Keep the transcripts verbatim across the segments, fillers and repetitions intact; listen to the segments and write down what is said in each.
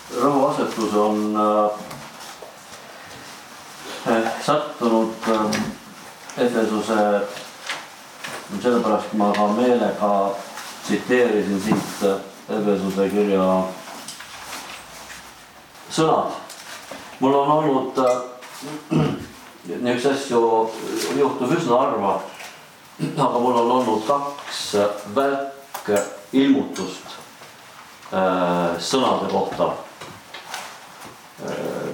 rõhuasetus on äh, sattunud äh, Efesuse, sellepärast ma ka meelega tsiteerisin siit Efesuse kirja sõnad. Mul on olnud äh, niisugust asju juhtub üsna harva, aga mul on olnud kaks välk ilmutust äh, sõnade kohta. Äh,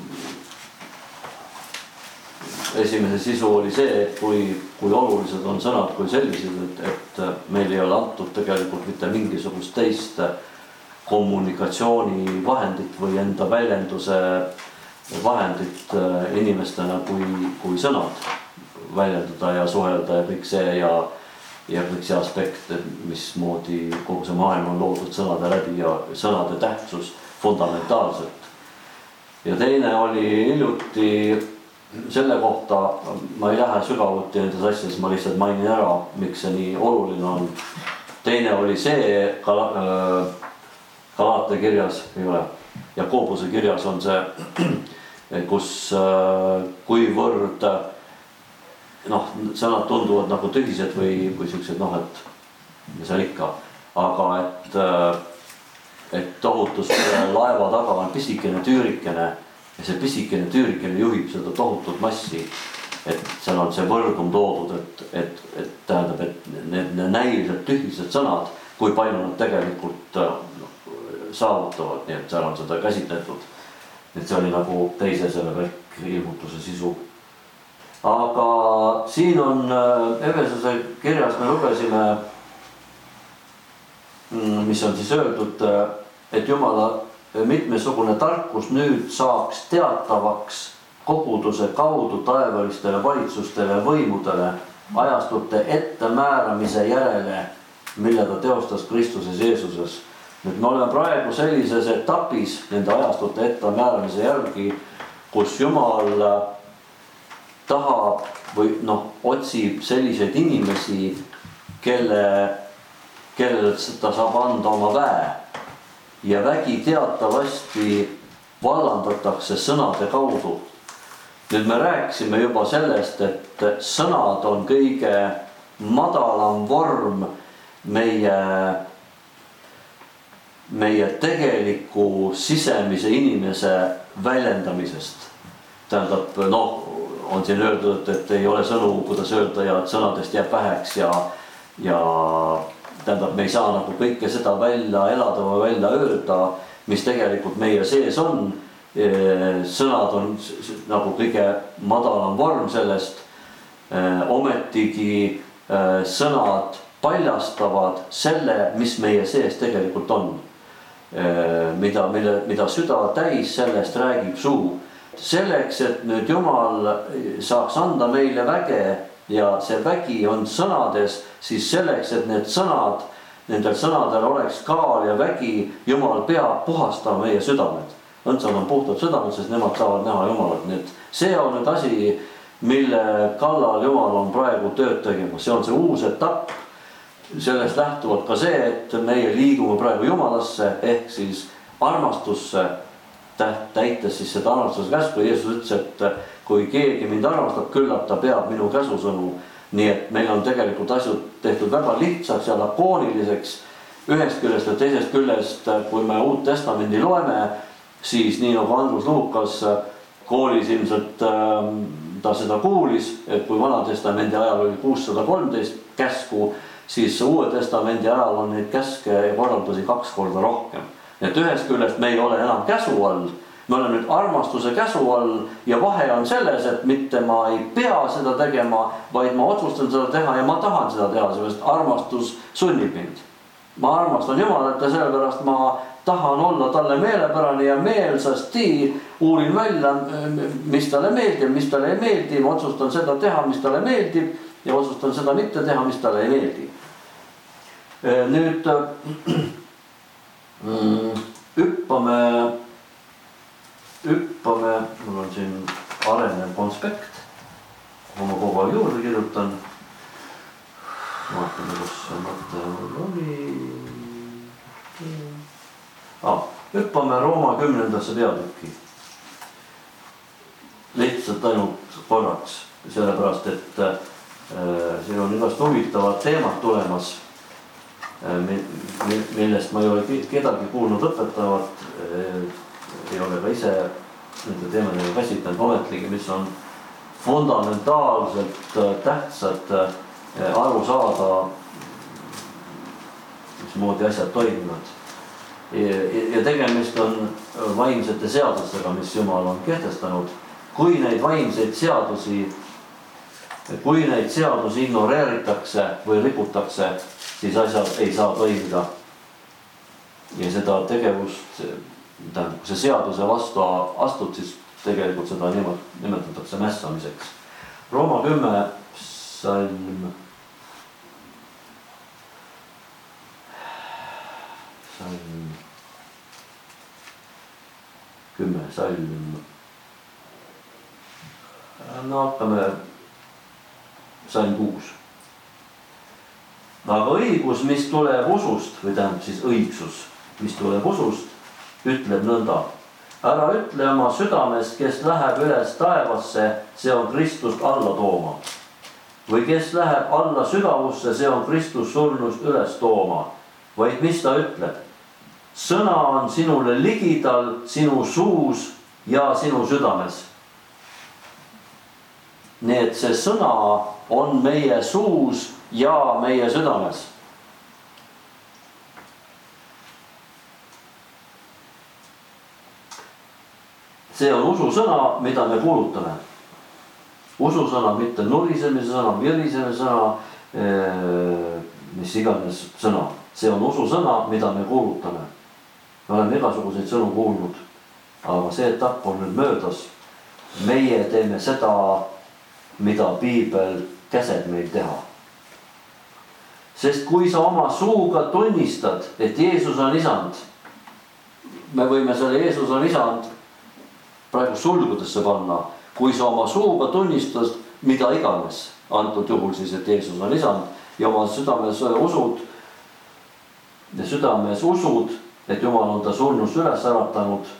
esimese sisu oli see, et kui, kui olulised on sõnad kui sellised, et, et meil ei ole antud tegelikult mitte mingisugust teist kommunikatsioonivahendit või enda väljenduse vahendit inimestena kui, kui sõnad väljendada ja suhelda ja kõik see ja, ja kõik see aspekt, mismoodi kogu see maailm on loodud sõnade läbi ja sõnade tähtsus fundamentaalselt. Ja teine oli hiljuti selle kohta, ma ei lähe sügavuti nendes asjades, ma lihtsalt mainin ära, miks see nii oluline on. Teine oli see Kala, Galaate kirjas, ei ole, Jakobuse kirjas on see, kus kuivõrd noh, sõnad tunduvad nagu tühised või, või sellised, noh, et mis seal ikka, aga et, et tohutus laeva taga on pisikene tüürikene ja see pisikene tüürikene juhib seda tohutut massi, et seal on see võrdum toodud, et, et, et tähendab, et need, need näiliselt tühised sõnad, kui palju nad tegelikult saavutavad, nii et seal on seda käsitletud. Et see oli nagu teise selle välk ilmutuse sisu. Aga siin on Efesuse kirjas, me lugesime, mis on siis öeldud, et Jumala mitmesugune tarkus nüüd saaks teatavaks koguduse kaudu taevalistele valitsustele ja võimudele ajastute ettemääramise järele, mille ta teostas Kristuses Jeesuses. Nüüd me oleme praegu sellises etapis nende ajastute ettemääramise järgi, kus Jumal tahab või noh, otsib selliseid inimesi, kelle, kellele ta saab anda oma väe. Ja vägi teatavasti vallandatakse sõnade kaudu. Nüüd me rääkisime juba sellest, et sõnad on kõige madalam vorm meie, meie tegeliku sisemise inimese väljendamisest. Tähendab, noh, on siin öeldud, et ei ole sõnu, kuidas öelda ja et sõnadest jääb väheks ja, ja tähendab, me ei saa nagu kõike seda välja elada või välja öelda, mis tegelikult meie sees on. Sõnad on nagu kõige madalam vorm sellest. Ometigi sõnad paljastavad selle, mis meie sees tegelikult on. Mida, mille, mida süda täis, sellest räägib suu. Selleks, et nüüd Jumal saaks anda meile väge ja see vägi on sõnades, siis selleks, et need sõnad, nendel sõnadel oleks kaal ja vägi, Jumal peab puhastama meie südamed. Õndsad on puhtad südamed, sest nemad saavad näha Jumalat. Nii et see on nüüd asi, mille kallal Jumal on praegu tööd tegema. See on see uus etapp. Sellest lähtuvalt ka see, et meie liigume praegu Jumalasse ehk siis armastusse, täites siis seda armastuse käsku. Jeesus ütles, et kui keegi mind armastab, küllap ta peab minu käsusõnu. Nii et meil on tegelikult asjad tehtud väga lihtsaks ja lakooniliseks ühest küljest ja teisest küljest, kui me Uut Testamendi loeme, siis nii nagu Andrus Luukas koolis ilmselt ta seda kuulis, et kui Vana Testamendi ajal oli kuussada kolmteist käsku, siis Uue Testamendi ajal on neid käske ja korraldusi kaks korda rohkem. Et ühest küljest me ei ole enam käsu all, me oleme nüüd armastuse käsu all ja vahe on selles, et mitte ma ei pea seda tegema, vaid ma otsustan seda teha ja ma tahan seda teha, sest armastus sunnib mind. Ma armastan Jumalat ja sellepärast ma tahan olla talle meelepärane ja meelsasti uurin välja, mis talle meeldib, mis talle ei meeldi, ma otsustan seda teha, mis talle meeldib ja otsustan seda mitte teha, mis talle ei meeldi. Nüüd hüppame, hüppame, mul on siin arenev konspekt, oma kogu aeg juurde kirjutan. Vaatame, kus see mõte oli. Ah, hüppame Rooma kümnendasse peatükki. Lihtsalt ainult korraks, sellepärast, et äh, siin on igast huvitavad teemad tulemas, äh, millest ma ei ole kedagi kuulnud õpetavat, äh, ei ole ka ise nende teemadega käsitlenud, ometigi, mis on fundamentaalselt äh, tähtsad äh, aru saada, mismoodi asjad toimivad. Ja, ja tegemist on vaimsete seadustega, mis Jumal on kehtestanud. Kui neid vaimseid seadusi, kui neid seadusi ignoreeritakse või rikutakse, siis asjad ei saa toimida. Ja seda tegevust, tähendab, kui see seaduse vastu astud, siis tegelikult seda nimetatakse mässamiseks. Rooma kümme salm, salm, kümme salm. No hakkame salm kuus. Aga õigus, mis tuleb usust, või tähendab siis õigsus, mis tuleb usust, ütleb nõnda. Ära ütle oma südamest, kes läheb üles taevasse, see on Kristust alla tooma. Või kes läheb alla sügavusse, see on Kristus surnust üles tooma. Vaid mis ta ütleb? Sõna on sinule ligidal, sinu suus ja sinu südames. Nii et see sõna on meie suus ja meie südames. See on ususõna, mida me kuulutame. Ususõna, mitte nurisemise sõna, virisemise sõna, mis iganes sõna. See on ususõna, mida me kuulutame. Me oleme igasuguseid sõnu kuulnud, aga see etapp on nüüd möödas. Meie teeme seda, mida Piibel käseb meil teha. Sest kui sa oma suuga tunnistad, et Jeesus on isand, me võime selle Jeesus on isand praegu sulgudesse panna, kui sa oma suuga tunnistad, mida iganes, antud juhul siis, et Jeesus on isand, ja oma südames usud, ja südames usud, et Jumal on ta surnust üles äratanud,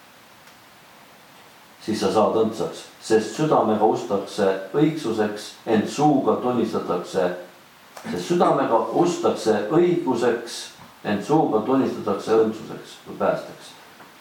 siis sa saad õndsaks, sest südamega ustakse õigsuseks, ent suuga tunnistatakse, sest südamega ustakse õiguseks, ent suuga tunnistatakse õndsuseks või päästeks.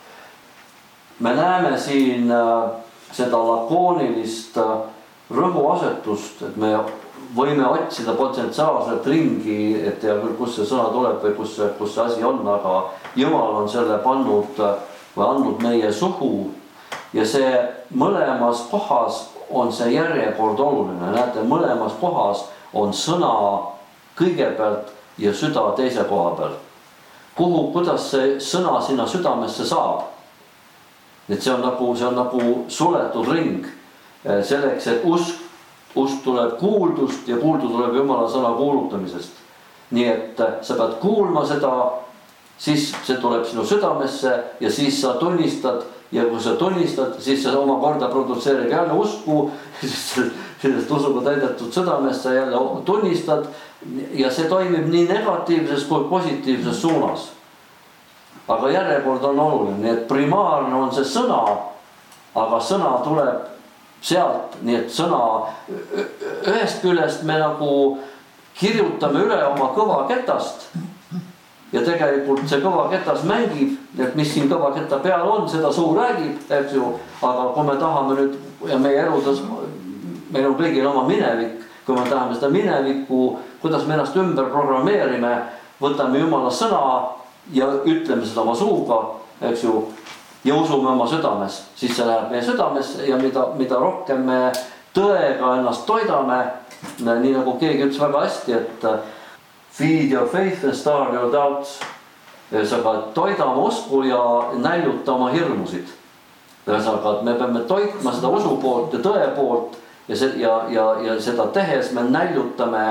Me näeme siin seda lakoonilist rõhuasetust, et me võime otsida potentsiaalselt ringi, et tea küll, kus see sõna tuleb või kus see, kus see asi on, aga Jumal on selle pannud või andnud meie suhu. Ja see mõlemas kohas on see järjekord oluline. Näete, mõlemas kohas on sõna kõigepealt ja süda teise koha peal. Kuhu, kuidas see sõna sinna südamesse saab? Et see on nagu, see on nagu suletud ring selleks, et usk, usk tuleb kuuldust ja kuuldu tuleb Jumala sõna kuulutamisest. Nii et sa pead kuulma seda, siis see tuleb sinu südamesse ja siis sa tunnistad. Ja kui sa tunnistad, siis sa oma korda produtseerid jälle usku, sellest usuga täidetud südamesse jälle tunnistad ja see toimib nii negatiivses kui positiivses suunas. Aga järjekord on oluline, nii et primaarne on see sõna, aga sõna tuleb sealt, nii et sõna ühest küljest me nagu kirjutame üle oma kõva ketast. Ja tegelikult see kõva ketas mängib, et mis siin kõva ketta peal on, seda suu räägib, eks ju, aga kui me tahame nüüd, ja meie eludes, meil on kõigil oma minevik, kui me tahame seda minevikku, kuidas me ennast ümber programmeerime, võtame Jumala sõna ja ütleme seda oma suuga, eks ju, ja usume oma südames, siis see läheb meie südamesse ja mida, mida rohkem me tõega ennast toidame, nii nagu keegi ütles väga hästi, et feed your faith and starve your doubts. Ühesõnaga, toida oma usku ja näljuta oma hirmusid. Ühesõnaga, et me peame toitma seda usu poolt ja tõe poolt ja, see, ja, ja, ja seda tehes me näljutame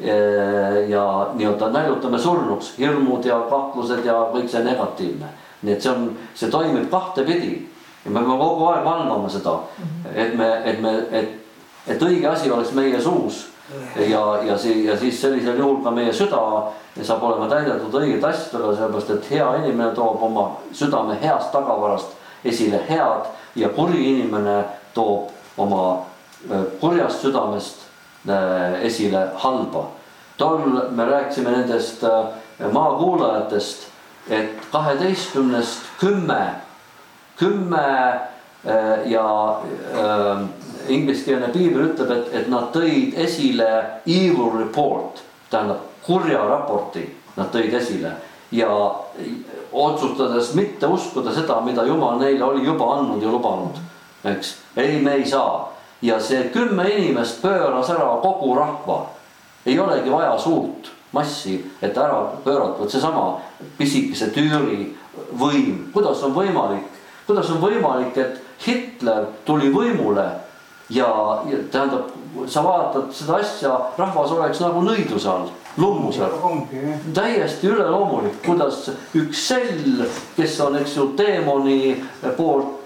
ja nii-öelda näljutame surnuks hirmud ja kahtlused ja kõik see negatiivne. Nii et see, on, see toimib kahte pidi ja me peame kogu aeg valvama seda, et, me, et, me, et, et õige asi oleks meie suus ja, ja, si, ja siis sellisel juhul ka meie süda saab olema täidetud õiged asjadega, sellepärast et hea inimene toob oma südame heast tagavarast esile head ja kuri inimene toob oma kurjast südamest esile halba. Tol me rääkisime nendest maakuulajatest, et kaheteistkümnest kümme, kümme ja äh, ingliskeelne piibel ütleb, et, et nad tõid esile evil report, tähendab kurja raporti nad tõid esile ja otsustades mitte uskuda seda, mida Jumal neile oli juba andnud ja lubanud, eks, ei me ei saa. Ja see kümme inimest pööras ära kogu rahva, ei olegi vaja suurt massi, et ära pöörata, seesama pisikese Tüüri võim, kuidas on võimalik, kuidas on võimalik, et Hitler tuli võimule ja, ja tähendab, sa vaatad seda asja, rahvas oleks nagu nõiduse all, lummusel. Täiesti üleloomulik, kuidas üks sell, kes on, eks ju, teemoni poolt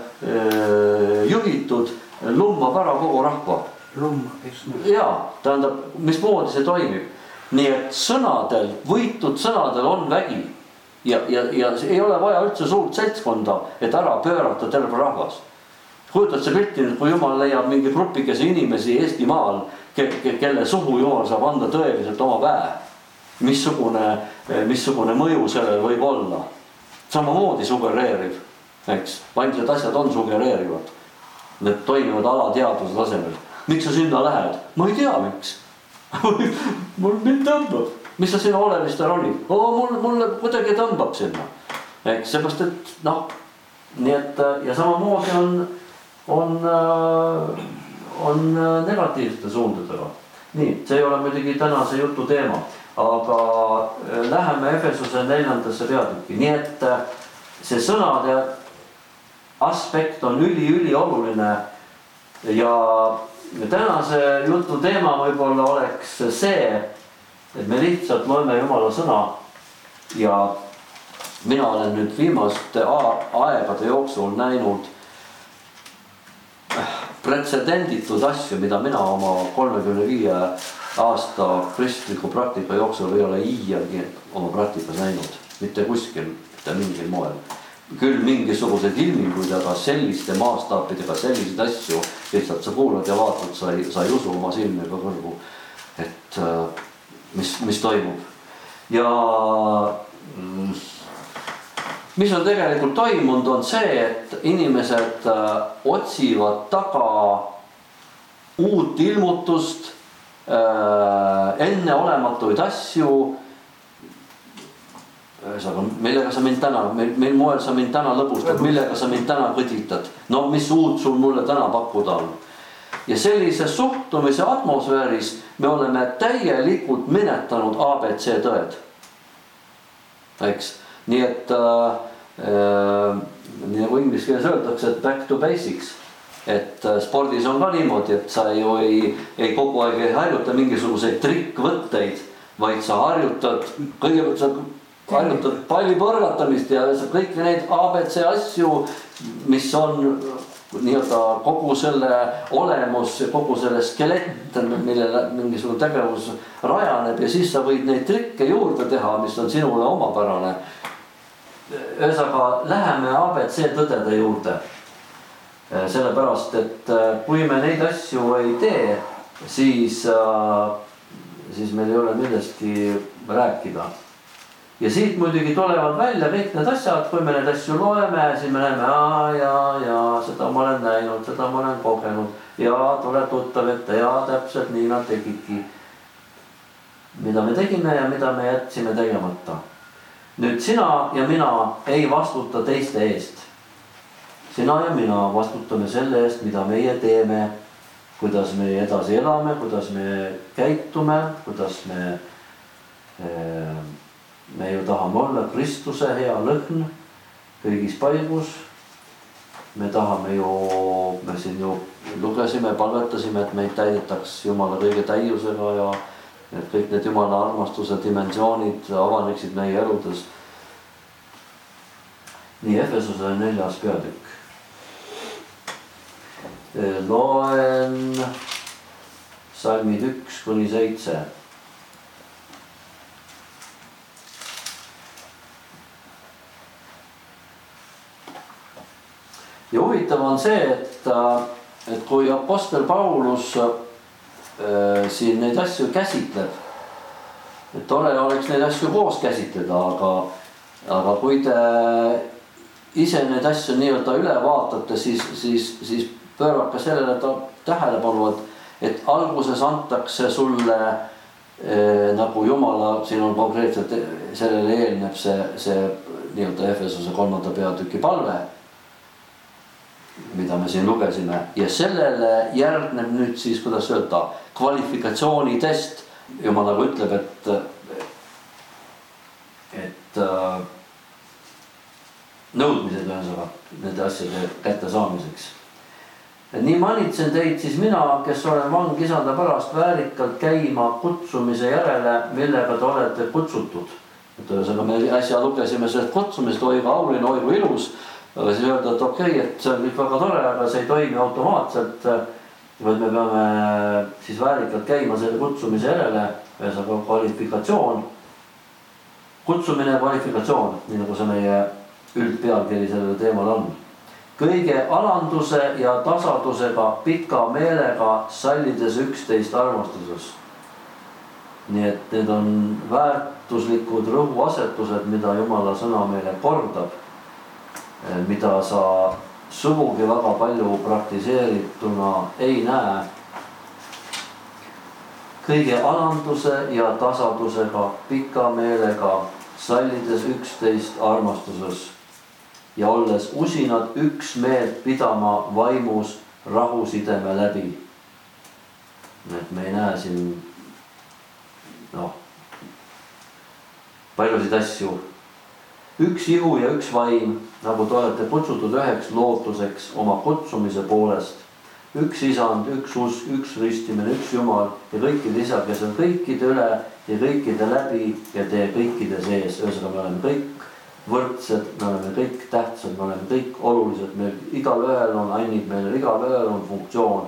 äh, juhitud, lummab ära kogu rahva. Jaa, tähendab, mismoodi see toimib. Nii et sõnadel, võitud sõnadel on vägi ja, ja, ja ei ole vaja üldse suurt seltskonda, et ära pöörata terve rahvas. Kujutad see pilti, kui Jumal leiab mingi grupikese inimesi Eestimaal, ke, ke, kelle suhu Jumal saab anda tõeliselt oma väe. Missugune, missugune mõju sellel võib olla. Samamoodi sugereeriv, eks, vaimsed asjad on sugereerivad. Need toimivad alateadvuse tasemel. Miks sa sinna lähed? Ma ei tea, miks. Mul mind tõmbab. Mis sa sinna olemistel oli? O, mul, mulle kuidagi tõmbab sinna. Eks, seepärast, et noh, nii et ja samamoodi on, on, on negatiivsete suundadega. Nii, see ei ole muidugi tänase jutu teema, aga läheme Efesuse neljandasse peatükki. Nii et see sõnade aspekt on üli-üli oluline ja tänase jutu teema võib-olla oleks see, et me lihtsalt loeme Jumala sõna ja mina olen nüüd viimaste aegade jooksul näinud pretsedenditud asju, mida mina oma kolmekümne viie aasta kristliku praktika jooksul ei ole iialgi oma praktikas näinud, mitte kuskil, mitte mingil moel. Küll mingisugused ilminguid, aga selliste maastaapidega, selliseid asju lihtsalt sa kuulad ja vaatad, sa ei, sa ei usu oma silmiga kõrvu, et mis, mis toimub. Ja mis on tegelikult toimunud, on see, et inimesed otsivad taga uut ilmutust, enneolematuid asju, millega sa mind täna, mil moel sa mind täna lõbustad, millega sa mind täna kõditad, no mis uut sul mulle täna pakkuda on. Ja sellise suhtumise atmosfääris me oleme täielikult minetanud A B C tõed. Eks? Nii et äh, nii nagu inglise keeles öeldakse, et back to basics. Et spordis on ka niimoodi, et sa ju ei, ei kogu aeg ei harjuta mingisuguseid trikkvõtteid, vaid sa harjutad, kõigepealt sa harjutad palli põrgatamist ja kõik neid A B C asju, mis on nii-öelda kogu selle olemus, kogu selle skelett, millele mingisugune tegevus rajaneb ja siis sa võid neid trikke juurde teha, mis on sinule omapärane. Ühesõnaga, läheme A B C tõdede juurde. Sellepärast, et kui me neid asju ei tee, siis, siis meil ei ole millestki rääkida. Ja siit muidugi tulevad välja kõik need asjad, kui me need asju loeme, siis me näeme, aa, ja, ja seda ma olen näinud, seda ma olen kogenud ja tule tuttav ette ja täpselt nii nad tegidki. Mida me tegime ja mida me jätsime tegemata. Nüüd sina ja mina ei vastuta teiste eest. Sina ja mina vastutame selle eest, mida meie teeme, kuidas me edasi elame, kuidas me käitume, kuidas me... Eh, Me ju tahame olla Kristuse hea lõhn kõigis paigus. Me tahame ju, me siin ju lugesime, palvetasime, et meid täidetaks Jumala kõige täiusega ja et kõik need Jumala armastuse dimensioonid avaneksid meie eludes. Nii Efesuse neljas peatükk. salmid üks kuni seitse. ja huvitav on see, et, et kui apostel Paulus äh, siin neid asju käsitleb, et tore oleks neid asju koos käsitleda, aga, aga kui te ise neid asju nii-öelda üle vaatate, siis, siis, siis pöörake sellele tähelepanu, et, et alguses antakse sulle eh, nagu Jumala, siin on konkreetselt sellele eelneb see, see nii-öelda Efesose kolmanda peatüki palve, mida me siin lugesime, ja sellele järgneb nüüd siis, kuidas öelda, kvalifikatsioonitest. Jumal nagu ütleb, et, et äh, nõudmised ühesõnaga nende asjade kätte saamiseks. Nii manitsen teid siis mina, kes olen vang isanda pärast väärikalt käima kutsumise järele, millega te olete kutsutud. Et ühesõnaga me äsja lugesime sellest kutsumist, oigu auline, oigu ilus, aga siis öelda, et okei, okay, et see on kõik väga tore, aga see ei toimi automaatselt, vaid me peame siis väärikalt käima selle kutsumise järele, ühesõnaga kvalifikatsioon, kutsumine ja kvalifikatsioon, nii nagu see meie üldpealkiri sellele teemal on. Kõige alanduse ja tasadusega pika meelega sallides üksteist armastuses. Nii et need on väärtuslikud rõhuasetused, mida Jumala sõna meile kordab, mida sa sugugi väga palju praktiseerituna ei näe. Kõige alanduse ja tasadusega pika meelega sallides üksteist armastuses ja olles usinad üks meelt pidama vaimus rahusideme läbi. Et me ei näe siin noh, paljusid asju. Üks ihu ja üks vaim, nagu te olete kutsutud üheks lootuseks oma kutsumise poolest. Üks isand, üks usk, üks ristimine, üks Jumal ja kõikide isa, kes on kõikide üle ja kõikide läbi ja tee kõikide sees. Ühesõnaga me oleme kõik võrdsed, me oleme kõik tähtsad, me oleme kõik olulised, meil igal ühel on annid, meil igal ühel on funktsioon.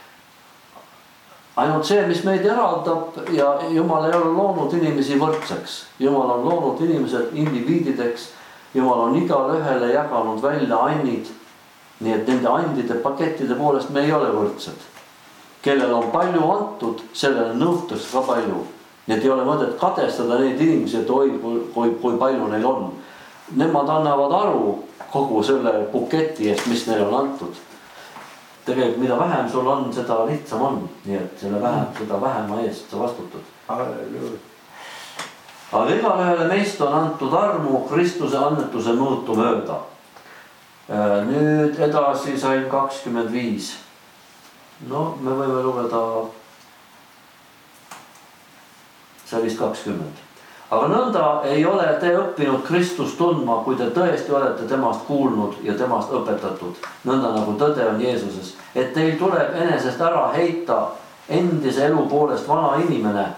Ainult see, mis meid eraldab ja Jumal ei ole loonud inimesi võrdseks. Jumal on loonud inimesed indiviidideks, Jumal on igal ühele jaganud välja annid, nii et nende andide pakettide poolest me ei ole võrdsed. Kellel on palju antud, sellele nõutakse ka palju. Nii et ei ole mõtet kadestada neid inimesi, et oi, kui, kui palju neil on. Nemad annavad aru kogu selle buketi eest, mis neil on antud. Tegelikult mida vähem sul on, seda lihtsam on. Nii et selle vähem, seda vähema eest sa vastutad. Aga igal ühele meist on antud armu Kristuse annetuse mõõtu mööda. Nüüd edasi salm kakskümmend viis. No me võime lugeda salmist kakskümmend. Aga nõnda ei ole te õppinud Kristust tundma, kui te tõesti olete temast kuulnud ja temast õpetatud. Nõnda nagu tõde on Jeesuses. Et teil tuleb enesest ära heita endise elu poolest vana inimene,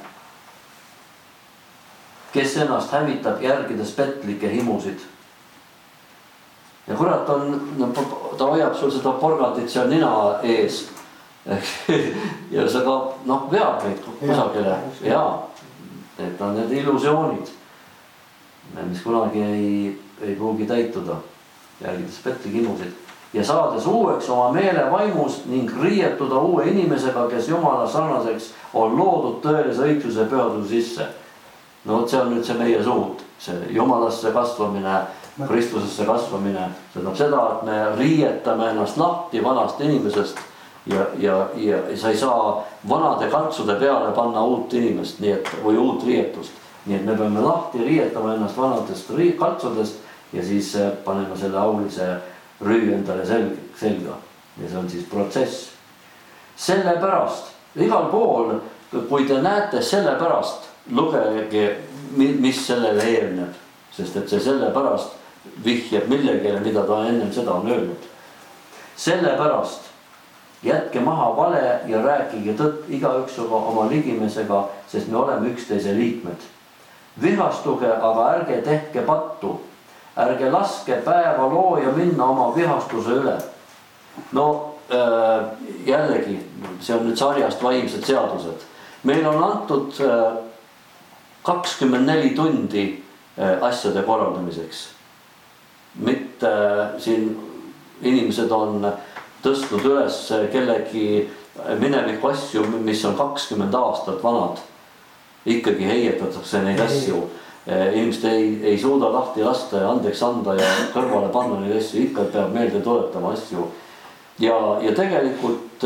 kes ennast hävitab järgides petlikke himusid. Ja kurat on, ta hoiab sul seda porgandit seal nina ees. Ja see ka, noh, veab meid kusagile. Jaa. Et on need illusioonid, mis kunagi ei, ei pruugi täituda, järgides petli himusid. Ja saades uueks oma meele vaimus ning riietuda uue inimesega, kes Jumala sarnaseks on loodud tõelise õigluse pühaduse sisse. No see on nüüd see meie suund, see Jumalasse kasvamine, Kristusesse kasvamine. See tähendab seda, et me riietame ennast lahti vanast inimesest. Ja, ja, ja sa ei saa vanade kaltsude peale panna uut inimest nii et, või uut riietust. Nii et me peame lahti riietama ennast vanadest kaltsudest ja siis paneme selle aulise rüü endale selga. Ja see on siis protsess. Sellepärast, igal pool, kui te näete sellepärast, lugege, mis sellele eelneb. Sest et see sellepärast vihjab millegile, mida ta ennem seda on öelnud. Sellepärast jätke maha vale ja rääkige tõtt igaüksuga oma ligimesega, sest me oleme üksteise liikmed. Vihastuge, aga ärge tehke pattu. Ärge laske päeva looja minna oma vihastuse üle. No jällegi, see on nüüd sarjast vaimsed seadused. Meil on antud kakskümmend neli tundi asjade korraldamiseks. Mitte siin inimesed on tõstnud üles kellegi mineviku asju, mis on kakskümmend aastat vanad. Ikkagi heietatakse neid asju. Inimesed ei, ei suuda lahti lasta ja andeks anda ja kõrvale panna neid asju. Ikka peab meelde tuletama asju. Ja, ja tegelikult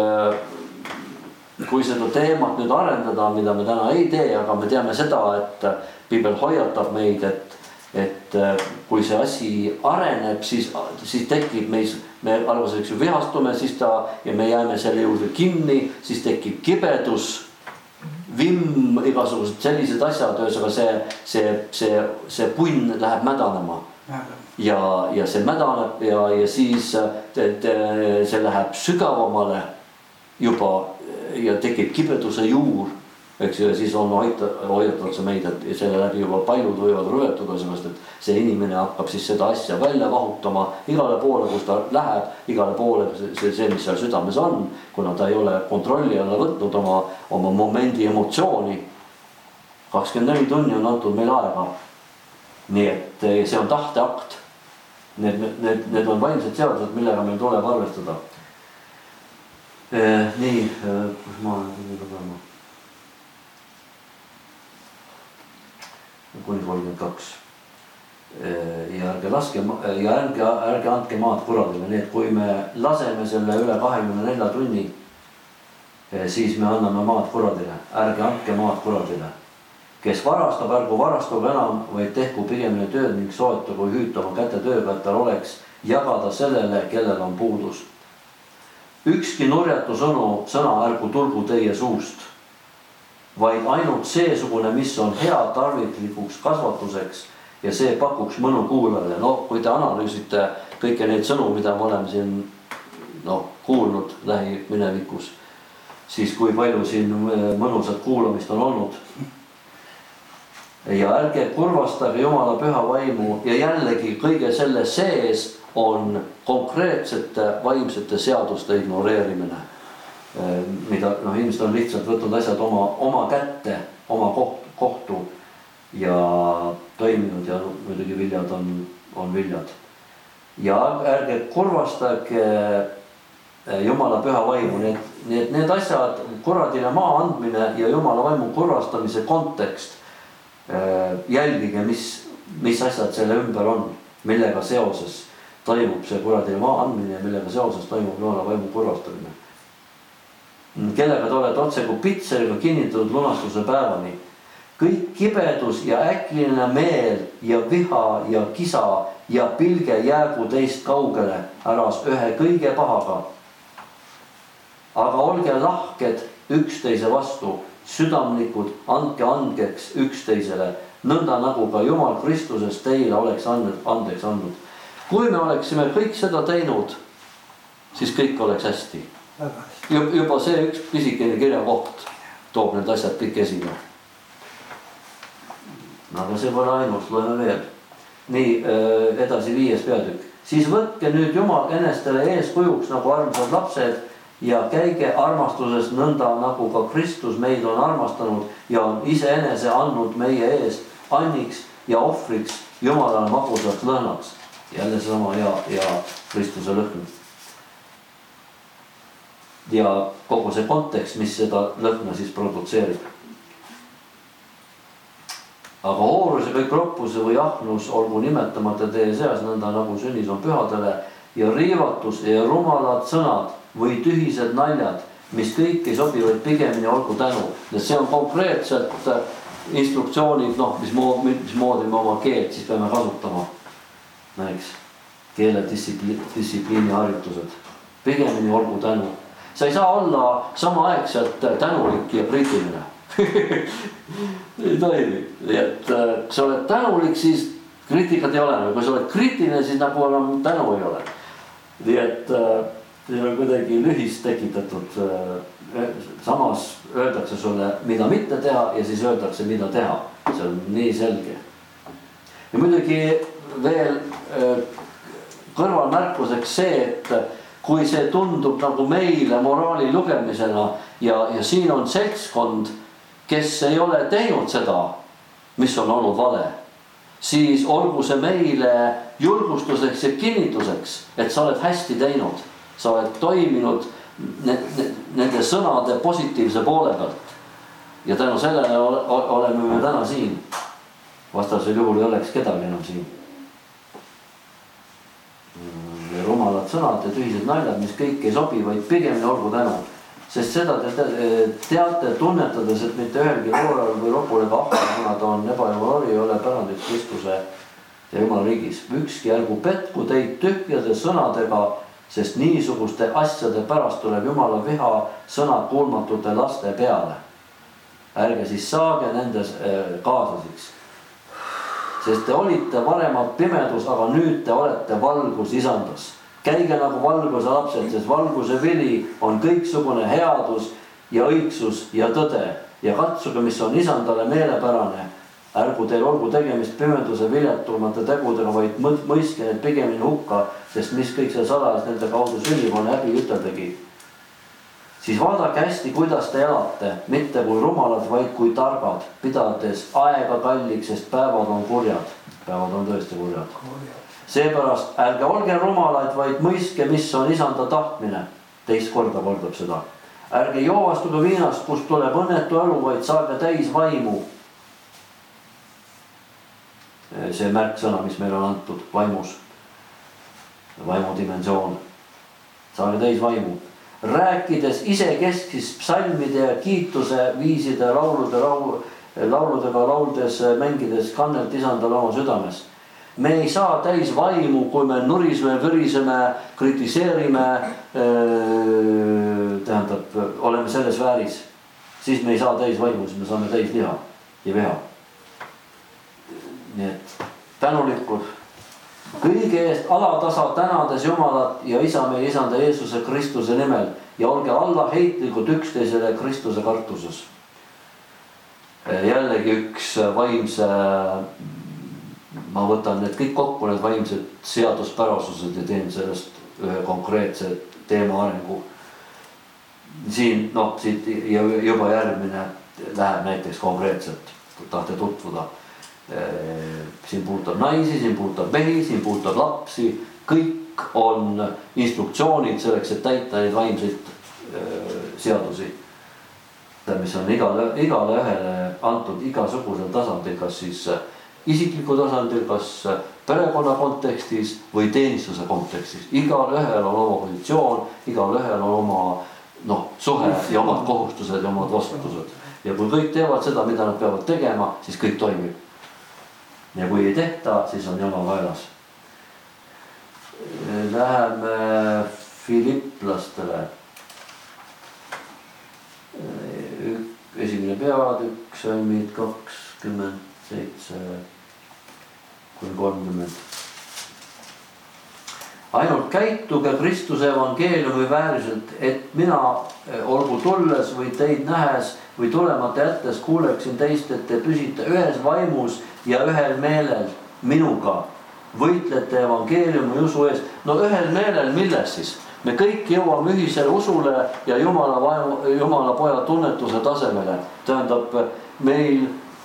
kui seda teemat nüüd arendada, mida me täna ei tee, aga me teame seda, et Piibel hoiatab meid, et, et kui see asi areneb, siis, siis tekib meis, me alguseks ju vihastume, siis ta, ja me jääme selle juurde kinni, siis tekib kibedus, vimm, igasugused sellised asjad, ühesõnaga see, see, see, see punn läheb mädanema. Ja, ja see mädaneb ja, ja siis te, te, see läheb sügavamale juba ja tekib kibeduse juur, eks ju, ja siis on hoiatatud see meid, et selle läbi juba paljud võivad rüvetuda, sellepärast, et see inimene hakkab siis seda asja välja vahutama igale poole, kus ta läheb, igale poole see, see, mis seal südames on, kuna ta ei ole kontrolli alla võtnud oma, oma momendi emotsiooni. kakskümmend neli tunni on antud meil aega. Nii et see on tahteakt. Need, need, need on vaimsed seadused, millega meil tuleb arvestada. Eh, nii, kus ma olen kõige problema? kuni kolmkümmend kaks. Eh, ja ärge laske, ja ärge, ärge andke maad kuradile. Nii et kui me laseme selle üle kahekümne nelja tunni, eh, siis me anname maad kuradile. Ärge andke maad kuradile. Kes varastab, ärgu varastagu enam, vaid tehku pigemini tööd ning soetagu hüütama käte tööga, et tal oleks jagada sellele, kellel on puudus. Ükski nurjatu sõnu, sõna ärgu tulgu teie suust, vaid ainult seesugune, mis on hea tarviklikuks kasvatuseks ja see pakuks mõnu kuulajale. No, kui te analüüsite kõike neid sõnu, mida me oleme siin no, kuulnud lähiminevikus, siis kui palju siin mõnusat kuulamist on olnud. Ja ärge kurvastage Jumala püha vaimu ja jällegi kõige selle sees on konkreetsete vaimsete seaduste ignoreerimine, mida no, inimesed on lihtsalt võtnud asjad oma, oma kätte, oma koht, kohtu ja toiminud ja muidugi viljad on, on viljad. Ja ärge kurvastage Jumala püha vaimu, need, need, need asjad, kuradile maa andmine ja Jumala vaimu kurvastamise kontekst, jälgige, mis, mis asjad selle ümber on, millega seoses toimub see kuradile maa andmine ja millega seoses toimub Jumala vaimu kurvastamine. Kellega te olete otse kui pitseriga kinnitatud lunastuse päevani. Kõik kibedus ja äkiline meel ja viha ja kisa ja pilge jäägu teist kaugele äras ühe kõige pahaga. Aga olge lahked üksteise vastu, südamlikud, andke andeks üksteisele, nõnda nagu ka Jumal Kristuses teile oleks andeks andnud. Kui me oleksime kõik seda teinud, siis kõik oleks hästi. Juba see üks pisikene kirjakoht toob need asjad kõik esile. Aga see pole ainult, loeme veel. Nii, edasi viies peatükk. Siis võtke nüüd Jumal enestele eeskujuks nagu armsad lapsed ja käige armastuses nõnda nagu ka Kristus meid on armastanud ja on iseenese andnud meie ees anniks ja ohvriks Jumalale magusaks lõhnaks. Jälle sama ja, ja Kristuse lõhn. Ja kogu see kontekst, mis seda lõhna siis produtseerib. Aga hoorus ja kõik roppuse või ahnus olgu nimetamata teie seas nõnda nagu sünnis on pühadele ja riivatus ja rumalad sõnad või tühised naljad, mis kõik ei sobi, vaid pigemini olgu tänu. See on konkreetselt instruktsioonid, noh, mis, mood, mis moodi me oma keelt siis peame kasutama. Näiks, keele distsipliini, distsipliini harjutused. Pigemini olgu tänu. Sa ei saa olla samaaegselt tänulik ja kriitiline. ei toimi. Et kui sa oled tänulik, siis kriitikat ei ole. Kui sa oled kriitiline, siis nagu enam tänu ei ole. Nii et see on kuidagi lühis tekitatud. Samas öeldakse sulle, mida mitte teha ja siis öeldakse, mida teha. See on nii selge. Ja muidugi veel kõrvalmärkuseks see, et kui see tundub nagu meile moraali lugemisena ja, ja siin on seltskond, kes ei ole teinud seda, mis on olnud vale, siis olgu see meile julgustuseks ja kinnituseks, et sa oled hästi teinud, sa oled toiminud nende sõnade positiivse poole pealt. Ja tänu sellele oleme me täna siin. Vastasel juhul ei oleks kedagi enam siin. Ja rumalad sõnad ja tühised naljad, mis kõik ei sobi, vaid pigem olgu tänu. Sest seda te teate tunnetades, et mitte ühelgi nooral või robul ega ahvakunad on ebajumalari, ei ole pärandit Kristuse ja Jumala riigis. Ükski ärgu petku teid tühjade sõnadega, sest niisuguste asjade pärast tuleb Jumala viha sõna kuulmatute laste peale. Ärge siis saage nendes kaasasiks. Sest te olite varemad pimedus, aga nüüd te olete valgus isandas. Käige nagu valguse lapsed, sest valguse vili on kõiksugune headus ja õigsus ja tõde. Ja katsuge, mis on isandale meelepärane. Ärgu teil olgu tegemist pimeduse viljatumate tegudega, vaid mõiske need pigemini hukka, sest mis kõik see salajas nende kaudu sünnib, on häbi üteldagi. Siis vaadake hästi, kuidas te elate, mitte kui rumalad, vaid kui targad, pidades aega kalliks, sest päevad on kurjad. Päevad on tõesti kurjad. Seepärast ärge olge rumalaid, vaid mõiske, mis on isanda tahtmine. Teist korda kordab seda. Ärge joovastuge viinast, kust tuleb õnnetu elu, vaid saage täis vaimu. See märksõna, mis meil on antud, vaimus. Vaimu dimensioon. Saage täis vaimu. Rääkides isekeskis psalmide ja kiituse viiside laulude, lauludega lauldes, mängides kannelt isandale oma südames. Me ei saa täis vaimu, kui me nurisme, võriseme, kritiseerime, tähendab, oleme selles vääris. Siis me ei saa täis vaimu, siis me saame täis liha ja viha. Nii et tänulikud kõige eest alatasa tänades Jumalat ja isa meie isanda Jeesuse Kristuse nimel ja olge alla heitlikud üksteisele Kristuse kartuses. Jällegi üks vaimse, ma võtan need kõik kokku, need vaimsed seaduspärasused ja teen sellest ühe konkreetse teema arengu. Siin, noh, siit juba järgmine läheb näiteks konkreetselt, kui tahte tutvuda. Siin puudutab naisi, siin puudutab mehi, siin puudutab lapsi, kõik on instruktsioonid selleks, et täita neid vaimseid seadusi, mis on igale, igale ühele antud igasugusel tasandil, kas siis isikliku tasandil, kas perekonna kontekstis või teenistuse kontekstis. Igal ühel on oma positsioon, igal ühel on oma noh, suhe ja omad kohustused ja omad vastutused. Ja kui kõik teevad seda, mida nad peavad tegema, siis kõik toimib. Ja kui ei tehta, siis on jama vaelas. Läheme Filipplastele. Esimene peatükk, salmid kakskümmend seitse kuni kolmkümmend. Ainult käituge Kristuse evangeeliumi vääriselt, et mina olgu tulles või teid nähes või tulemata jättes kuuleksin teist, et te püsite ühes vaimus ja ühel meelel minuga. Võitlete evangeeliumi usu ees. No ühel meelel milles siis? Me kõik jõuame ühisele usule ja Jumala, vaimu, Jumala poja tunnetuse tasemele. Tähendab, meil,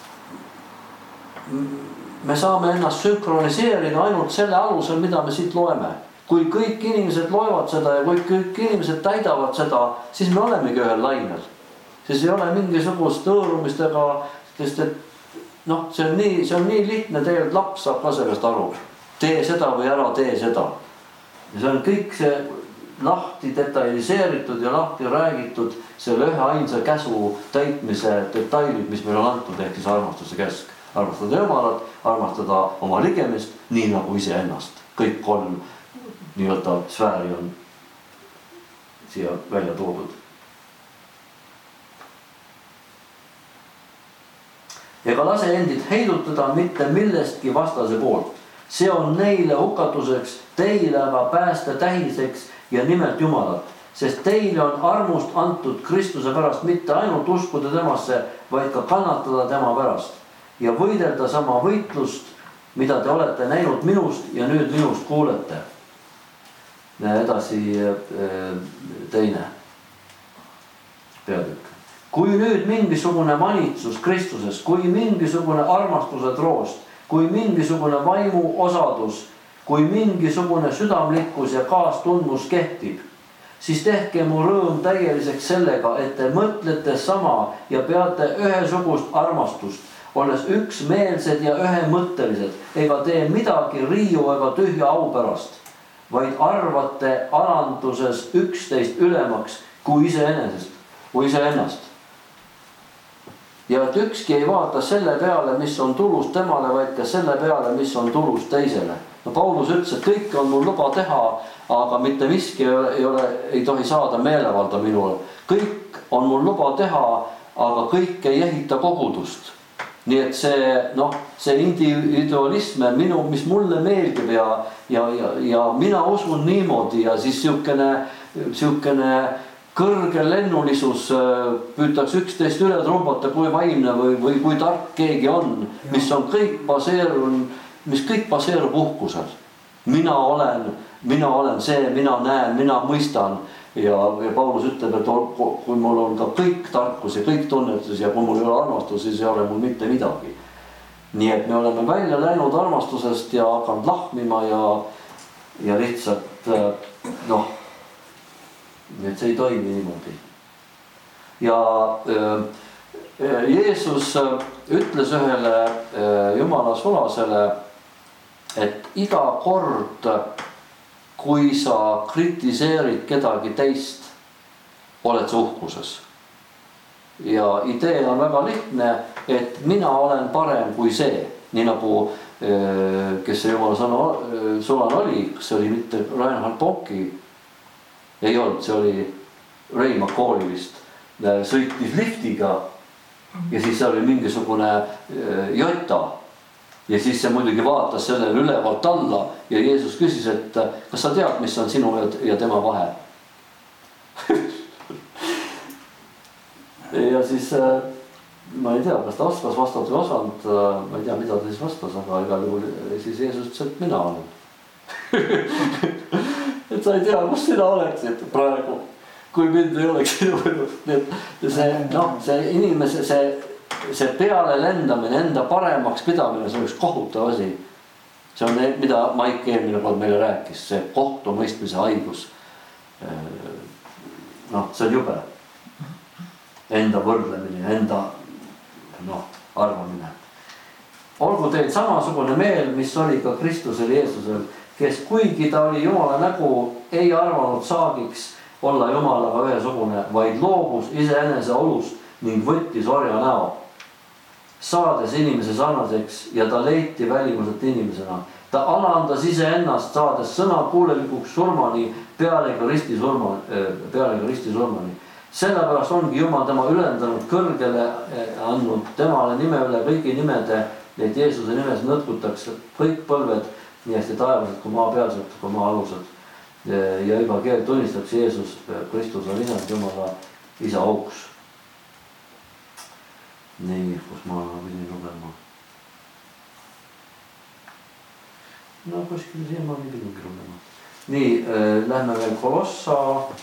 me saame ennast sünkroniseerida ainult selle alusel, mida me siit loeme. Kui kõik inimesed loevad seda ja kui kõik inimesed täidavad seda, siis me olemegi ühel lainel. Siis ei ole mingisugust õõrumistega, sest et noh, see on nii, see on nii lihtne, tegelikult laps saab ka sellest aru. Tee seda või ära tee seda. Ja see on kõik see lahti detailiseeritud ja lahti räägitud selle ühe ainsa käsu täitmise detailid, mis meil on antud, ehk siis armastuse käsk. Armastada Jumalat, armastada oma ligemist, nii nagu ise ennast. Kõik kolm nii-öelda sfääri on siia välja toodud. Ega lase endid heidutada mitte millestki vastase poolt. See on neile hukatuseks, teile aga pääste tähiseks ja nimelt Jumalat. Sest teile on armust antud Kristuse pärast mitte ainult uskuda temasse, vaid ka kannatada tema pärast. Ja võidelda sama võitlust, mida te olete näinud minust ja nüüd minust kuulete. edasi teine peatükk. Kui nüüd mingisugune manitsus Kristuses, kui mingisugune armastuse troost, kui mingisugune vaimu osadus, kui mingisugune südamlikkus ja kaastundmus kehtib, siis tehke mu rõõm täieliseks sellega, et te mõtlete sama ja peate ühesugust armastust, olles üksmeelsed ja ühemõttelised, ega tee midagi riiu ega tühja au pärast, vaid arvate alanduses üksteist ülemaks kui iseenesest, kui iseennast. Ja et ükski ei vaata selle peale, mis on tulus temale, vaid ka selle peale, mis on tulus teisele. No Paulus ütles, et kõik on mul luba teha, aga mitte miski ei, ole, ei, ole, ei tohi saada meelevalda minule. Kõik on mul luba teha, aga kõik ei ehita kogudust. Nii et see, noh, see individualism, minu, mis mulle meeldib ja, ja, ja, ja mina usun niimoodi ja siis siukene, siukene kõrge lennulisus püütakse üksteist üle trumbata, kui vaimne või, või kui tark keegi on, mis on kõik baseerunud, mis kõik baseerub uhkusel. Mina olen, mina olen see, mina näen, mina mõistan ja, ja Paulus ütleb, et kui mul on ka kõik tarkus ja kõik tunnetus ja kui mul ei ole armastus, siis ei ole mul mitte midagi. Nii et me oleme välja läinud armastusest ja hakanud lahmima ja, ja lihtsalt noh, nii et see ei toimi niimoodi. Ja äh, Jeesus ütles ühele äh, Jumala sulasele, et iga kord, kui sa kritiseerid kedagi teist, oled sa uhkuses. Ja idee on väga lihtne, et mina olen parem kui see. Nii nagu, äh, kes see Jumala sõna sulane oli, kas see oli mitte Reinhard Bonki, ei olnud, see oli Ray McCalli vist, sõitis liftiga ja siis oli mingisugune jota ja siis see muidugi vaatas sellele ülevalt alla ja Jeesus küsis, et kas sa tead, mis on sinu ja tema vahe? Ja siis ma ei tea, kas ta oskas vastata või osanud, ma ei tea, mida ta siis vastas, aga igal juhul siis Jeesus ütles, et mina olen. Et sa ei tea, kus sina oleksid praegu, kui mind ei oleks sinu võinud. See, no, see inimese, see, see peale lendamine, enda paremaks pidamine, see on üks kohutav asi. See on, mida Maik eelmine kord meile rääkis, see kohtumõistmise haigus. noh, see on jube. Enda võrdlemine, enda noh, arvamine. Olgu teil samasugune meel, mis oli ka Kristusel Jeesusel, kes kuigi ta oli Jumala nägu, ei arvanud saagiks olla Jumalaga ühesugune, vaid loobus iseenese olust ning võttis orja näo. Saades inimese sarnaseks ja ta leiti välimuselt inimesena. Ta alandas iseennast, saades sõna kuulelikuks surmani pealega risti surmani, pealega risti surmani. Sellepärast ongi Jumal tema ülendanud kõrgele, andnud temale nime üle kõigi nimede, et Jeesuse nimes nõtkutakse kõik põlved, nii hästi taevased kui maa pealsed, kui maa alused. Ja juba keel tunnistab Jeesus Kristus on isand Jumala isa auks. Nii, kus ma pidin lugema. No kuskil siin ma ei pidingi lugema. Nii, lähme veel Kolossa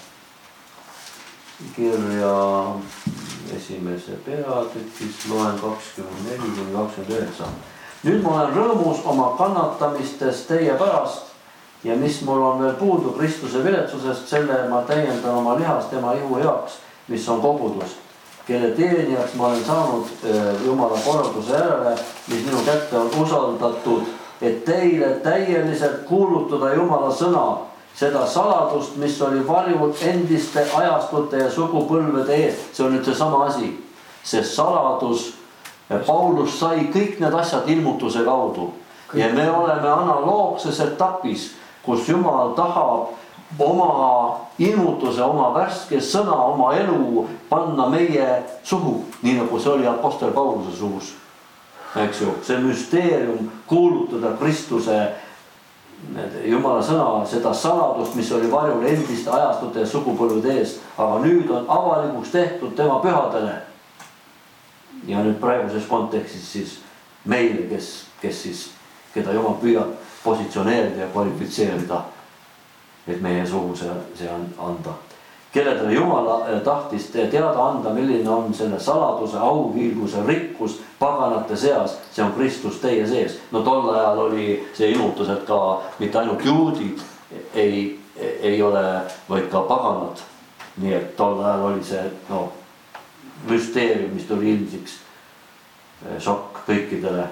kirja esimese peatükis, loen kakskümmend neli kuni kakskümmend üheksa. Nüüd ma olen rõõmus oma kannatamistes teie pärast ja mis mul on veel puudu Kristuse viletsusest, selle ma täiendan oma lihast tema ihu heaks, mis on kogudus, kelle teenijaks ma olen saanud Jumala korralduse järele, mis minu kätte on usaldatud, et teile täieliselt kuulutada Jumala sõna, seda saladust, mis oli varjul endiste ajastute ja sugupõlvede eest. See on nüüd see sama asi. See saladus, Paulus sai kõik need asjad ilmutuse kaudu. Ja me oleme analoogses etapis, kus Jumal tahab oma ilmutuse, oma värske sõna, oma elu panna meie suhu, nii nagu see oli apostel Pauluse suhus. Eks ju, see müsteerium kuulutada Kristuse Jumala sõna, seda saladust, mis oli varjul endiste ajastute ja sugupõlvede eest, aga nüüd on avalikuks tehtud tema pühadele. Ja nüüd praeguses kontekstis siis meile, kes, kes siis, keda Jumal püüab positsioneerida ja kvalifitseerida et meie suhu see, see anda. Kelledele Jumala tahtis teada anda, milline on selle saladuse, auhiilguse, rikkus paganate seas, see on Kristus teie sees. No tol ajal oli see ilmutus, et ka mitte ainult juudid ei, ei ole, vaid ka paganad. Nii et tol ajal oli see no, müsteerium, mis tuli ilmsiks, šokk kõikidele.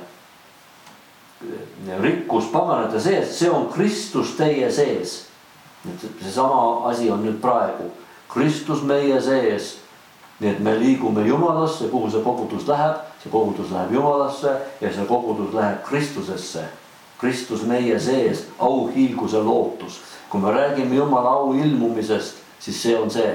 Rikkus paganate sees, see on Kristus teie sees. See sama asi on nüüd praegu. Kristus meie sees, nii et me liigume Jumalasse, kuhu see kogudus läheb, see kogudus läheb Jumalasse ja see kogudus läheb Kristusesse. Kristus meie sees, auhiilguse lootus. Kui me räägime Jumala au ilmumisest, siis see on see.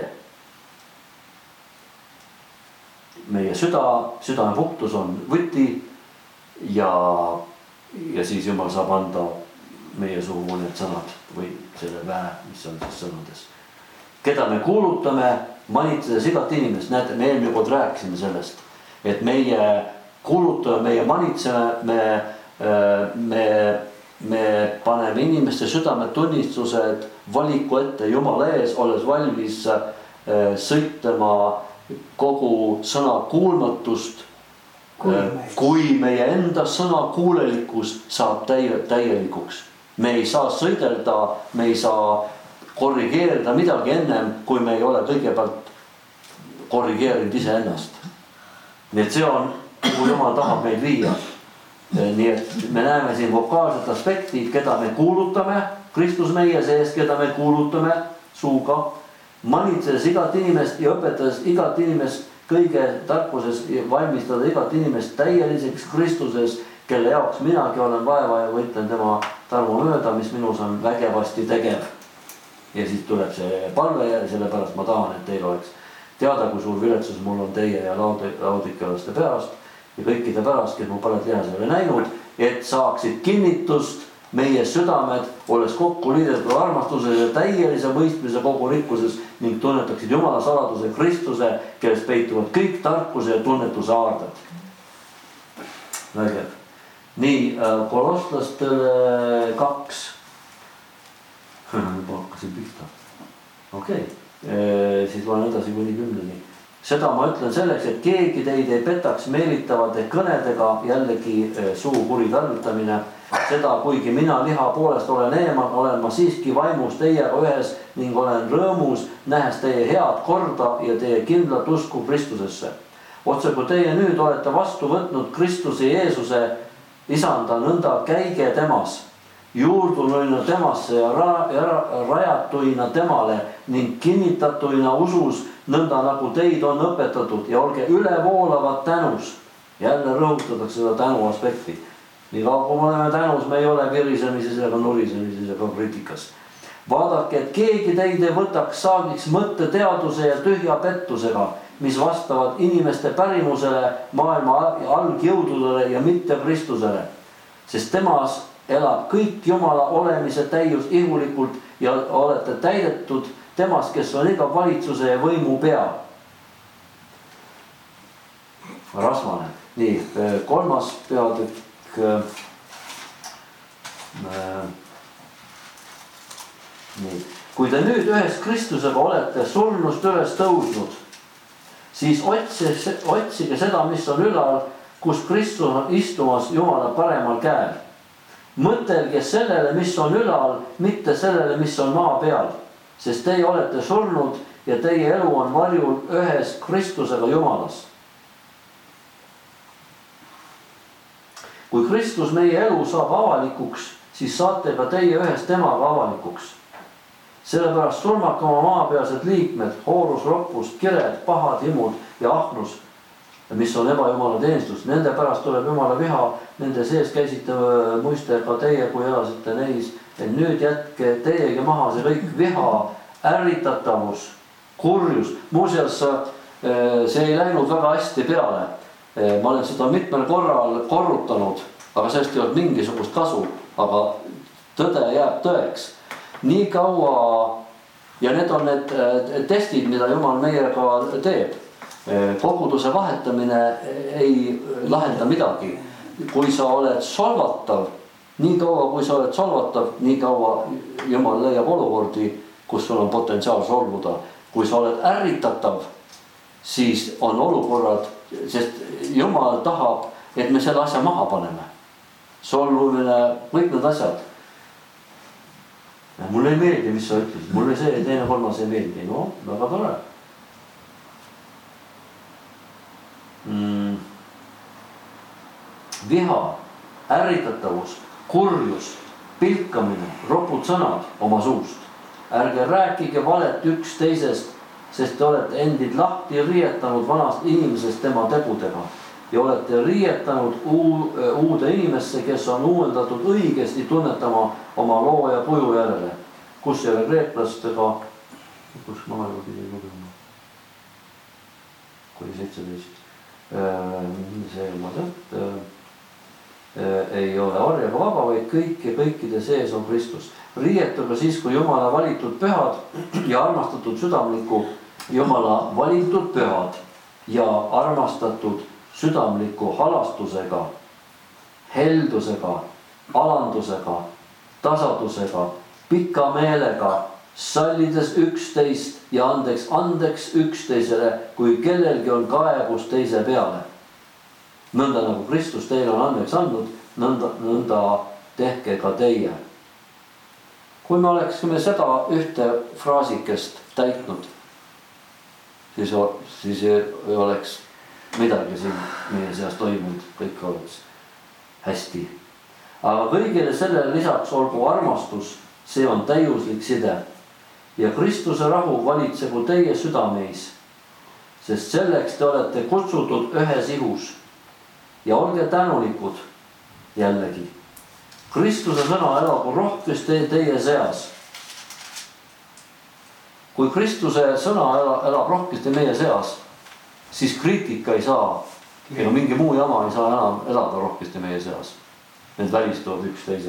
Meie süda, südame puhtus on võti ja, ja siis Jumal saab anda meie suhu need sõnad või selle väe, mis on siis sõnades. Keda me kuulutame, manitsedes igat inimest, näete, me eelmine kord rääkisime sellest, et meie kuulutame, meie manitseme, me, me, me paneme inimeste südametunnistused valiku ette Jumala ees, olles valmis sõitma kogu sõna kuulmatust, kui meie enda sõna kuulelikkus saab täie, täielikuks. Me ei saa sõidelda, me ei saa korrigeerida midagi ennem, kui me ei ole kõigepealt korrigeerinud iseennast. Nii et see on, kuhu Jumal tahab meid viia. Nii et me näeme siin vokaalset aspekti, keda me kuulutame, Kristus meie sees, keda me kuulutame suuga, manitsedes igat inimest ja õpetades igat inimest kõige tarkuses valmistada igat inimest täieliseks Kristuses, kelle jaoks minagi olen vaeva ja võitlen tema tarmu mööda, mis minus on vägevasti tegev. Ja siis tuleb see palve ja sellepärast ma tahan, et teil oleks teada, kui suur viletsus mul on teie ja laudikalaste pärast ja kõikide pärast, kes mu palet lihas ei ole näinud, et saaksid kinnitust meie südamed, olles kokku liidetud armastuses ja täielise mõistmise kogu rikkuses ning tunnetaksid Jumala saladuse Kristuse, kelles peituvad kõik tarkuse ja tunnetuse aarded. Vägev. Nii, kolosslastele kaks. Ma hakkasin pihta. Okei, okay. Siis loen edasi kuni kümneni. Seda ma ütlen selleks, et keegi teid ei petaks meelitavate kõnedega, jällegi suu kuritarvitamine. Seda, kuigi mina liha poolest olen eemal, olen ma siiski vaimus teiega ühes ning olen rõõmus, nähes teie head korda ja teie kindlat usku Kristusesse. Otse kui teie nüüd olete vastu võtnud Kristuse Jeesuse isanda, nõnda käige temas, juurdunuina temasse ja, ra ja rajatuina temale ning kinnitatuina usus, nõnda nagu teid on õpetatud ja olge ülevoolavad tänus. Jälle rõhutatakse seda tänu aspekti. Nii kaudu kui me oleme tänus, me ei ole virisemises ega nurisemises ega kriitikas. Vaadake, et keegi teid ei võtaks saagiks mõtte teaduse ja tühja pettusega, mis vastavad inimeste pärimusele, maailma algjõududele ja mitte Kristusele. Sest temas elab kõik Jumala olemise täius ihulikult ja olete täidetud temas, kes on iga valitsuse ja võimu pea. Rasvane. Nii, kolmas peatükk. Nii. Kui te nüüd ühes Kristusega olete surnust üles tõusnud, siis otsige, otsige seda, mis on ülal, kus Kristus on istumas Jumala paremal käel. Mõtelge sellele, mis on ülal, mitte sellele, mis on maa peal, sest teie olete surnud ja teie elu on varjul ühes Kristusega Jumalas. Kui Kristus meie elu saab avalikuks, siis saate ka teie ühes temaga avalikuks. Sellepärast surmake oma maapealsed liikmed, hoorus, roppus, kired, pahad, himud ja ahnus, mis on ebajumala teenistus. Nende pärast tuleb Jumala viha, nende sees käisite muiste ka teie, kui elasite neis. Et nüüd jätke teiegi maha see kõik viha, ärritatavus, kurjus. Muuseas, see ei läinud väga hästi peale. Ma olen seda mitmel korral korrutanud, aga sellest ei olnud mingisugust kasu, aga tõde jääb tõeks. Nii kaua, ja need on need testid, mida Jumal meiega teeb. Koguduse vahetamine ei lahenda midagi. Kui sa oled solvatav nii kaua, kui sa oled salvatav, nii kaua Jumal leiab olukordi, kus sul on potentsiaal solvuda. Kui sa oled ärritatav, siis on olukorrad, sest Jumal tahab, et me selle asja maha paneme. Solvumine, kõik need asjad. Ja mulle ei meeldi, mis sa ütlesid. Mulle see teine kolmas ei meeldi. No, väga tore. Mm. Viha, ärritatavus, kurjus, pilkamine, ropud sõnad oma suust. Ärge rääkige valet üksteisest, sest te olete endid lahti riietanud vanast inimesest tema tegudega ja olete riietanud uude inimesse, kes on uuendatud õigesti tunnetama oma looja kuju järele. Kus ei ole kreeklastega, kus ma olen pidi lugema, kui seitseteist, see ma tead, ei ole orjaga vaba, vaid kõik ja kõikide sees on Kristus. Riietuga siis, kui Jumala valitud pühad ja armastatud südamliku Jumala valitud pühad ja armastatud südamliku halastusega, heldusega, alandusega, tasadusega, pika meelega, sallides üksteist ja andeks andeks üksteisele, kui kellelgi on kaebus teise peale. Nõnda nagu Kristus teile on andeks andnud, nõnda, nõnda tehke ka teie. Kui me oleksime seda ühte fraasikest täitnud, siis, siis ei oleks midagi siin meie seas toimunud, kõik oleks hästi. Aga kõigile sellele lisaks olgu armastus, see on täiuslik side ja Kristuse rahu valitsegu teie südameis, sest selleks te olete kutsutud ühes ihus ja olge tänulikud jällegi. Kristuse sõna elagu rohkesti teie seas. Kui Kristuse sõna elab rohkesti meie seas, siis kriitika ei saa, ega mingi muu jama ei saa enam elada rohkesti meie seas. Need välistuvad üksteise.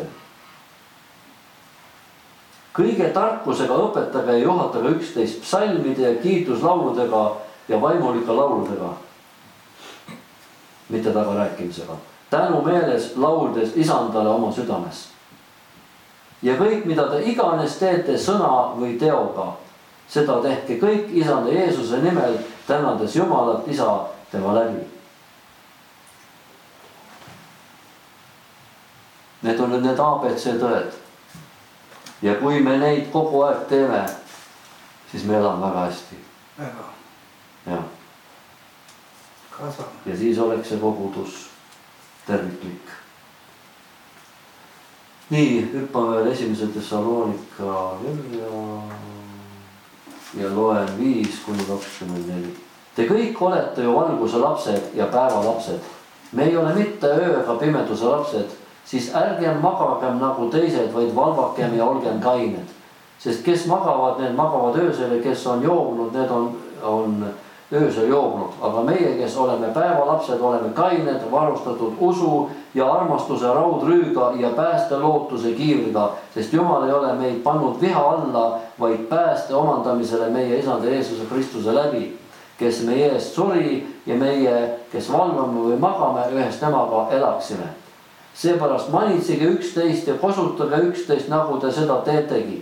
Kõige tarkusega õpetage ja juhatage üksteist psalmide ja kiituslauludega ja vaimulike lauludega, mitte taga rääkimisega. Tänu meeles lauldes isandale oma südames. Ja kõik, mida te iganes teete sõna või teoga, seda tehke kõik isanda Jeesuse nimel, tänades Jumalat isa tema läbi. Need on need A B C tõed. Ja kui me neid kogu aeg teeme, siis me elame väga hästi. Väga. Ja. Kasvame. Ja siis oleks see kogudus terviklik. Nii, hüppame veel esimese Thessalonika ja, ja loen viis kuni kakskümmend neli. Te kõik olete ju valguse lapsed ja päeva lapsed. Me ei ole mitte ööga pimeduse lapsed, siis ärgem magagem nagu teised, vaid valvakem ja olgem kained. Sest kes magavad, need magavad öösel ja kes on joobnud, need on, on öösel joobnud. Aga meie, kes oleme päevalapsed, oleme kained, varustatud usu ja armastuse raudrüüga ja pääste lootuse kiivriga. Sest Jumal ei ole meid pannud viha alla, vaid pääste omandamisele meie isanda Jeesuse Kristuse läbi, kes meie eest suri ja meie, kes valvame või magame, ühes temaga elaksime. Seepärast manitsege üksteist ja kosutage üksteist, nagu te seda teetegi.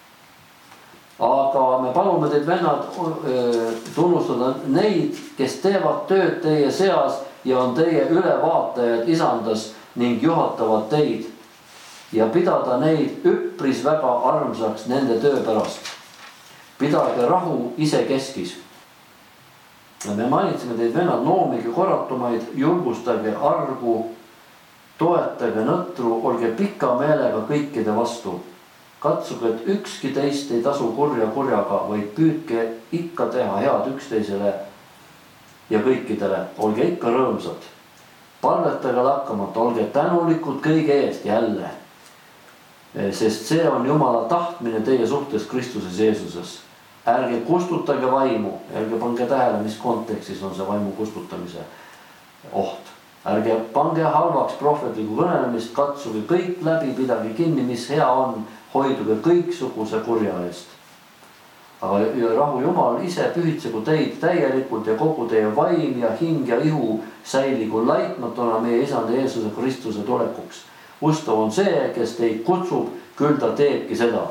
Aga me palume teid, vennad, tunnustada neid, kes teevad tööd teie seas ja on teie ülevaatajad isandas ning juhatavad teid ja pidada neid üpris väga armsaks nende töö pärast. Pidage rahu ise keskis. Me manitseme teid, vennad, noomige korratumaid, julgustage argu, toetage nõtru, olge pika meelega kõikide vastu. Katsuge, et ükski teist ei tasu kurja kurjaga, vaid püüdke ikka teha head üksteisele ja kõikidele. Olge ikka rõõmsad. Palvetage lakkamata, olge tänulikud kõige eest jälle. Sest see on Jumala tahtmine teie suhtes Kristuses Jeesuses. Ärge kustutage vaimu, ärge pange tähele, mis kontekstis on see vaimu kustutamise oht. Ärge pange halvaks prohvetliku kõnelemist, katsuge kõik läbi, pidage kinni, mis hea on, hoiduge kõiksuguse kurja eest. Aga rahu Jumal ise pühitsegu teid täielikult ja kogu teie vaim ja hing ja ihu säiligu laitmatuna meie isanda Jeesuse Kristuse tulekuks. ustav on see, kes teid kutsub, küll ta teebki seda.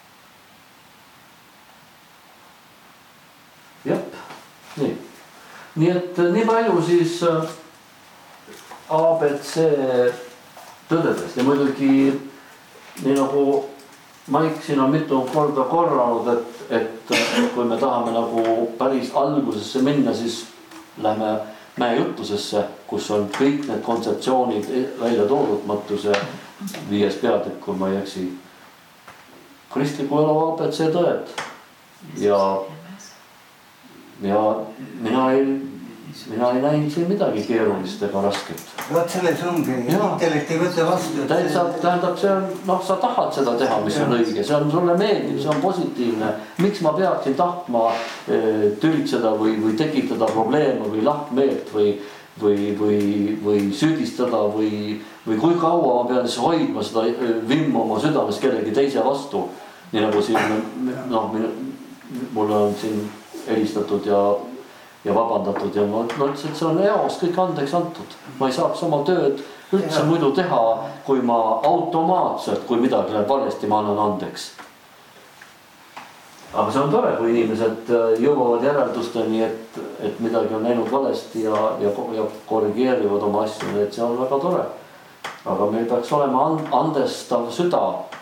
Jep, nii. Nii et nii palju siis A B C tõdedest ja muidugi nii nagu Maik siin on mitu korda korranud, et, et kui me tahame nagu päris algusesse minna, siis lähme mäejutlusesse, kus on kõik need kontseptsioonid välja toodud, Matuse viies peatükk, kui ma ei eksi. Kristliku elu A B C tõed ja, ja mina ei, mina ei näinud siin midagi keerulist ega rasket. Vaat selles ongi, intellekt ei võtta vastu. Tähendab, tähendab, see on, noh, sa tahad seda teha, mis on õige, see on sulle meeldib, see on positiivne. Miks ma peaksin tahtma e, tülitseda või, või tekitada probleeme või lahkmeelt või, või, või, või süüdistada või, või kui kaua ma pean siis hoidma seda vimmu oma südames kellegi teise vastu. Nii nagu siin, noh, mulle on siin helistatud ja ja vabandatud ja ma ütlesin, et see on eos kõik andeks antud. Ma ei saaks oma tööd üldse muidu teha, kui ma automaatselt, kui midagi läheb valesti, ma annan andeks. Aga see on tore, kui inimesed jõuavad järeldusteni, et, et midagi on näinud valesti ja, ja, ja korrigeerivad oma asju, et see on väga tore. Aga meil peaks olema andestav süda